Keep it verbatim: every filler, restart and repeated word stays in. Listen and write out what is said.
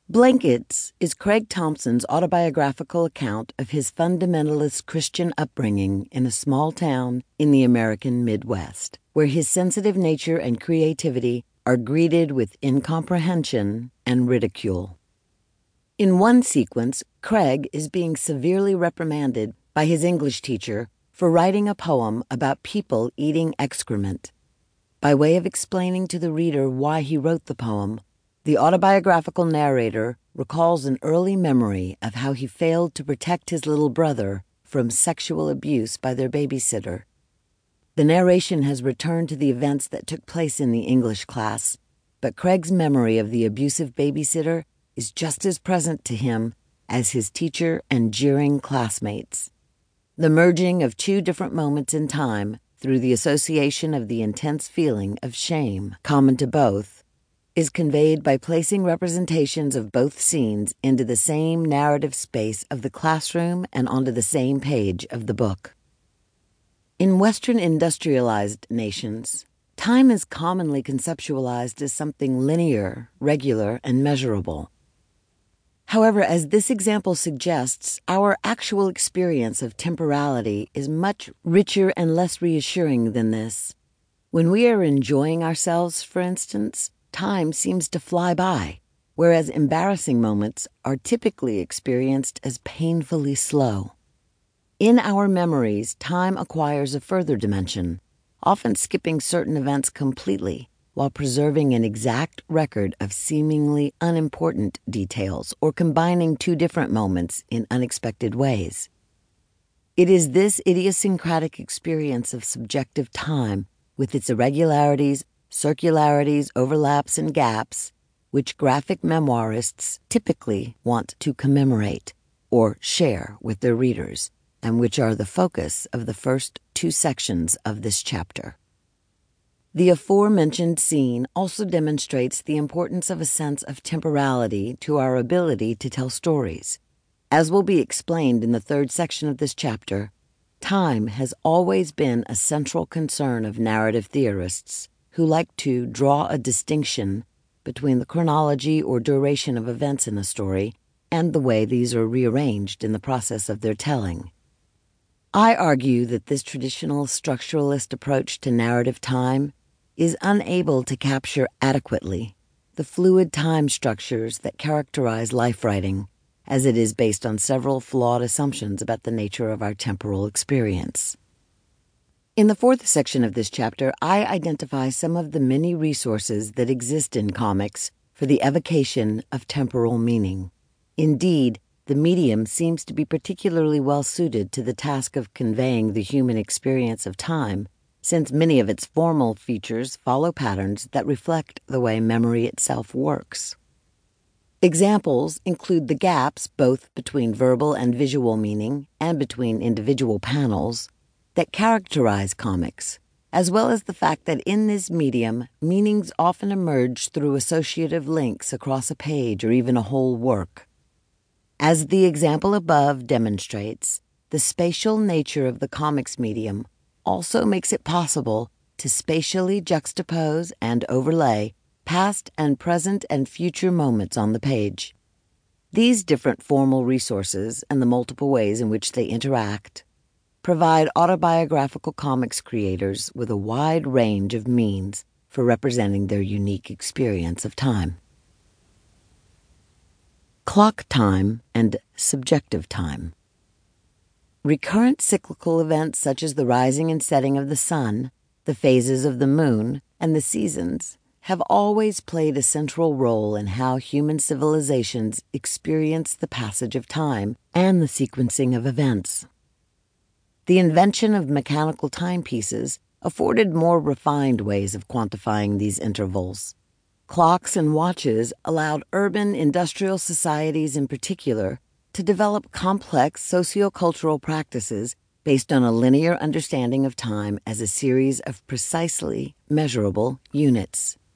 Blankets is Craig Thompson's autobiographical account of his fundamentalist Christian upbringing in a small town in the American Midwest, where his sensitive nature and creativity are greeted with incomprehension and ridicule. In one sequence, Craig is being severely reprimanded by his English teacher for writing a poem about people eating excrement. By way of explaining to the reader why he wrote the poem, the autobiographical narrator recalls an early memory of how he failed to protect his little brother from sexual abuse by their babysitter. The narration has returned to the events that took place in the English class, but Craig's memory of the abusive babysitter is just as present to him as his teacher and jeering classmates. The merging of two different moments in time through the association of the intense feeling of shame common to both is conveyed by placing representations of both scenes into the same narrative space of the classroom and onto the same page of the book. In Western industrialized nations, time is commonly conceptualized as something linear, regular, and measurable. However, as this example suggests, our actual experience of temporality is much richer and less reassuring than this. When we are enjoying ourselves, for instance, time seems to fly by, whereas embarrassing moments are typically experienced as painfully slow. In our memories, time acquires a further dimension, often skipping certain events completely while preserving an exact record of seemingly unimportant details or combining two different moments in unexpected ways. It is this idiosyncratic experience of subjective time, with its irregularities, circularities, overlaps, and gaps, which graphic memoirists typically want to commemorate or share with their readers, and which are the focus of the first two sections of this chapter. The aforementioned scene also demonstrates the importance of a sense of temporality to our ability to tell stories. As will be explained in the third section of this chapter, time has always been a central concern of narrative theorists, who like to draw a distinction between the chronology or duration of events in a story and the way these are rearranged in the process of their telling. I argue that this traditional structuralist approach to narrative time is unable to capture adequately the fluid time structures that characterize life writing, as it is based on several flawed assumptions about the nature of our temporal experience. In the fourth section of this chapter, I identify some of the many resources that exist in comics for the evocation of temporal meaning. Indeed, the medium seems to be particularly well suited to the task of conveying the human experience of time, since many of its formal features follow patterns that reflect the way memory itself works. Examples include the gaps both between verbal and visual meaning and between individual panels that characterize comics, as well as the fact that in this medium, meanings often emerge through associative links across a page or even a whole work. As the example above demonstrates, the spatial nature of the comics medium also makes it possible to spatially juxtapose and overlay past and present and future moments on the page. These different formal resources and the multiple ways in which they interact provide autobiographical comics creators with a wide range of means for representing their unique experience of time. Clock time and subjective time. Recurrent cyclical events such as the rising and setting of the sun, the phases of the moon, and the seasons have always played a central role in how human civilizations experience the passage of time and the sequencing of events. The invention of mechanical timepieces afforded more refined ways of quantifying these intervals. Clocks and watches allowed urban industrial societies in particular to develop complex sociocultural practices based on a linear understanding of time as a series of precisely measurable units.